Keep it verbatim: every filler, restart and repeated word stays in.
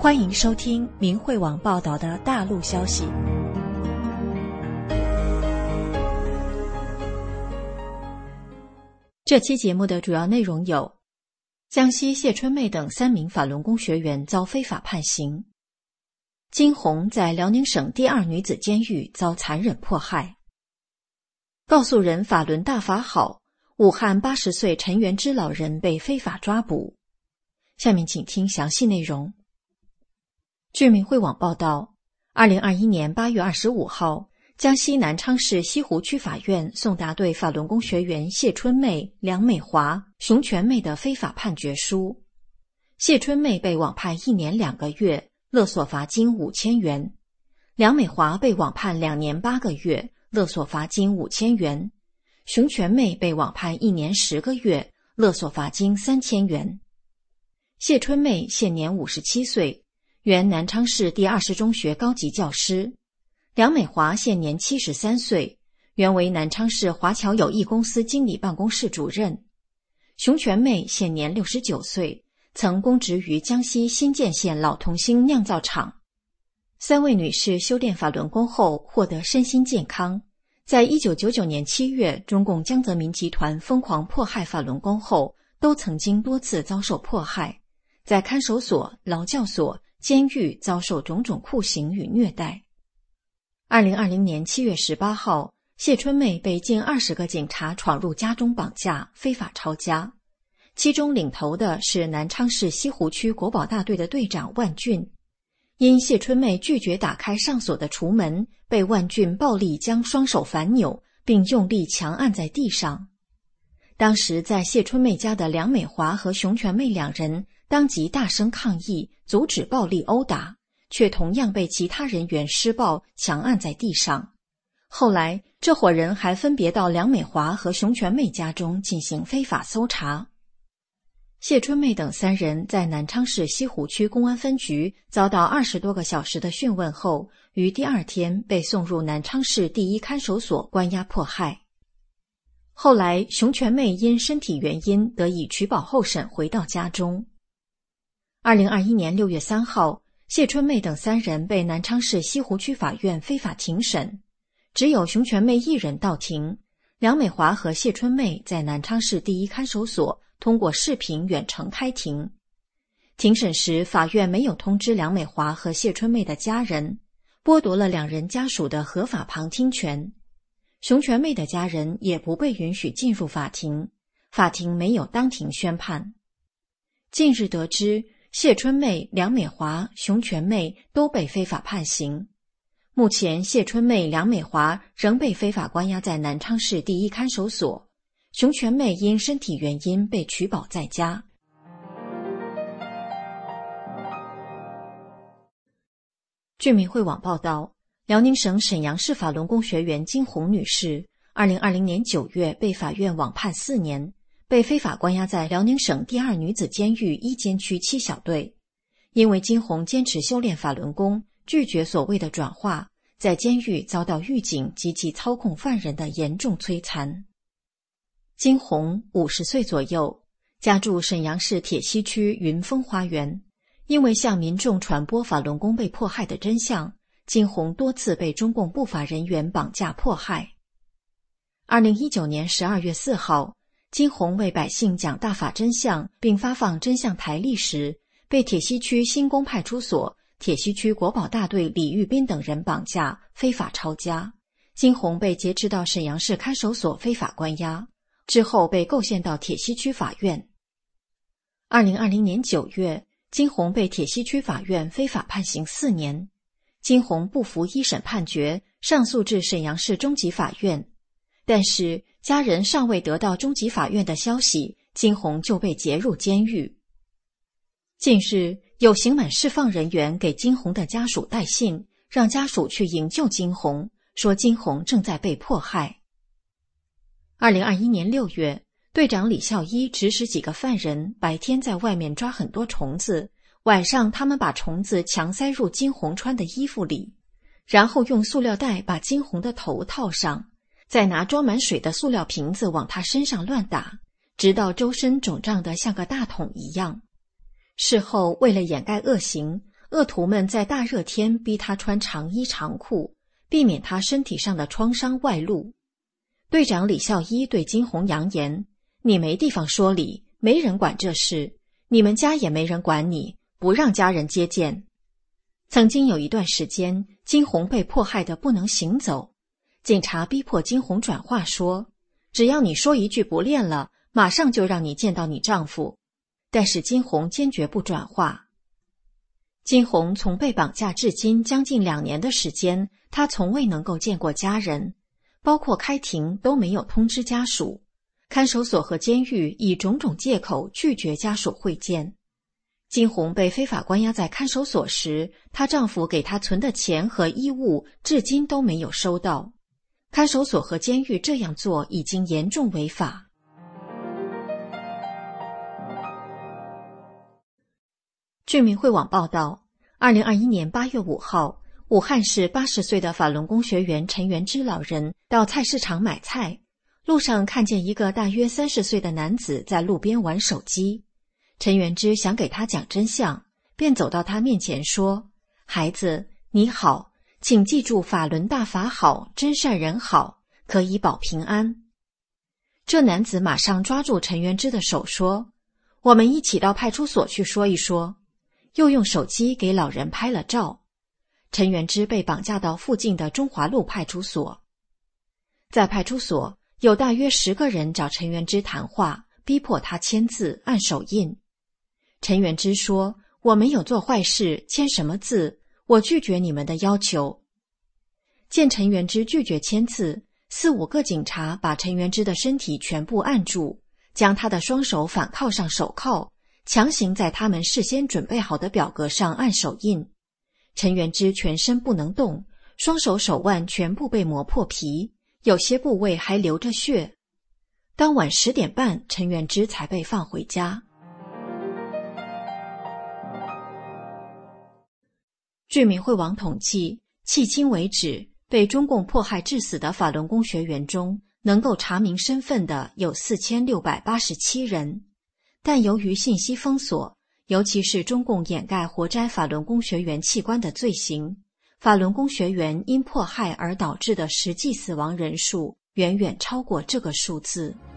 欢迎收听明慧网报道的大陆消息。这期节目的主要内容有：江西谢春妹等三名法轮功学员遭非法判刑；金红在辽宁省第二女子监狱遭残忍迫害；告诉人法轮大法好，武汉八十岁陈元之老人被非法抓捕。下面请听详细内容。据明慧网报道，二零二一年八月二十五号，江西南昌市西湖区法院送达对法轮功学员谢春妹、梁美华、熊全妹的非法判决书。谢春妹被网判一年两个月，勒索罚金五千元；梁美华被网判两年八个月，勒索罚金五千元；熊全妹被网判一年十个月，勒索罚金三千元。谢春妹现年五十七岁，原南昌市第二十中学高级教师；梁美华现年七十三岁，原为南昌市华侨友谊公司经理办公室主任；熊全妹现年六十九岁，曾供职于江西新建县老同兴酿造厂。三位女士修炼法轮功后获得身心健康，在一九九九年七月中共江泽民集团疯狂迫害法轮功后，都曾经多次遭受迫害，在看守所、劳教所、监狱遭受种种酷刑与虐待。二零二零年七月十八号，谢春妹被近二十个警察闯入家中绑架，非法抄家。其中领头的是南昌市西湖区国保大队的队长万俊。因谢春妹拒绝打开上锁的橱门，被万俊暴力将双手反扭，并用力强按在地上。当时在谢春妹家的梁美华和熊全妹两人当即大声抗议，阻止暴力殴打，却同样被其他人员施暴，强按在地上。后来这伙人还分别到梁美华和熊全妹家中进行非法搜查。谢春妹等三人在南昌市西湖区公安分局遭到二十多个小时的讯问后，于第二天被送入南昌市第一看守所关押迫害。后来熊全妹因身体原因得以取保候审回到家中。二零二一年六月三号，谢春妹等三人被南昌市西湖区法院非法庭审，只有熊全妹一人到庭，梁美华和谢春妹在南昌市第一看守所通过视频远程开庭。庭审时，法院没有通知梁美华和谢春妹的家人，剥夺了两人家属的合法旁听权。熊全妹的家人也不被允许进入法庭，法庭没有当庭宣判。近日得知，谢春妹、梁美华、熊全妹都被非法判刑。目前谢春妹、梁美华仍被非法关押在南昌市第一看守所，熊全妹因身体原因被取保在家。据明慧网报道，辽宁省沈阳市法轮功学员金红女士二零二零年九月被法院网判四年，被非法关押在辽宁省第二女子监狱一监区七小队。因为金红坚持修炼法轮功，拒绝所谓的转化，在监狱遭到狱警及其操控犯人的严重摧残。金红五十岁左右，家住沈阳市铁西区云峰花园。因为向民众传播法轮功被迫害的真相，金红多次被中共不法人员绑架迫害。二零一九年十二月四号，金红为百姓讲大法真相并发放真相台历时，被铁西区新宫派出所、铁西区国保大队李玉斌等人绑架，非法抄家。金红被劫持到沈阳市看守所非法关押，之后被构陷到铁西区法院。二零二零年九月，金红被铁西区法院非法判刑四年。金红不服一审判决，上诉至沈阳市中级法院，但是家人尚未得到中级法院的消息，金红就被劫入监狱。近日，有刑满释放人员给金红的家属带信，让家属去营救金红，说金红正在被迫害。二零二一年六月，队长李孝一指使几个犯人白天在外面抓很多虫子，晚上他们把虫子强塞入金红穿的衣服里，然后用塑料袋把金红的头套上，再拿装满水的塑料瓶子往他身上乱打，直到周身肿胀得像个大桶一样。事后为了掩盖恶行， 恶徒们在大热天逼他穿长衣长裤，避免他身体上的创伤外露。队长李孝一对金红扬言，你没地方说理，没人管这事，你们家也没人管你，不让家人接见。曾经有一段时间，金红被迫害得不能行走，警察逼迫金红转话说，只要你说一句不练了，马上就让你见到你丈夫。但是金红坚决不转话。金红从被绑架至今将近两年的时间，她从未能够见过家人，包括开庭都没有通知家属。看守所和监狱以种种借口拒绝家属会见。金红被非法关押在看守所时，她丈夫给她存的钱和衣物至今都没有收到。看守所和监狱这样做已经严重违法。居民会网报道，二零二一年八月五号，武汉市八十岁的法轮功学员陈元之老人到菜市场买菜，路上看见一个大约三十岁的男子在路边玩手机。陈元之想给他讲真相，便走到他面前说，孩子，你好，请记住法轮大法好，真善人好，可以保平安。这男子马上抓住陈元之的手说，我们一起到派出所去说一说，又用手机给老人拍了照。陈元之被绑架到附近的中华路派出所。在派出所，有大约十个人找陈元之谈话，逼迫他签字按手印。陈元之说，我没有做坏事，签什么字，我拒绝你们的要求。见陈元之拒绝签字，四五个警察把陈元之的身体全部按住，将他的双手反铐上手铐，强行在他们事先准备好的表格上按手印。陈元之全身不能动，双手手腕全部被磨破皮，有些部位还流着血。当晚十点半，陈元之才被放回家。据民会网统计，迄今为止，被中共迫害致死的法轮功学员中，能够查明身份的有四千六百八十七人。但由于信息封锁，尤其是中共掩盖活摘法轮功学员器官的罪行，法轮功学员因迫害而导致的实际死亡人数远远超过这个数字。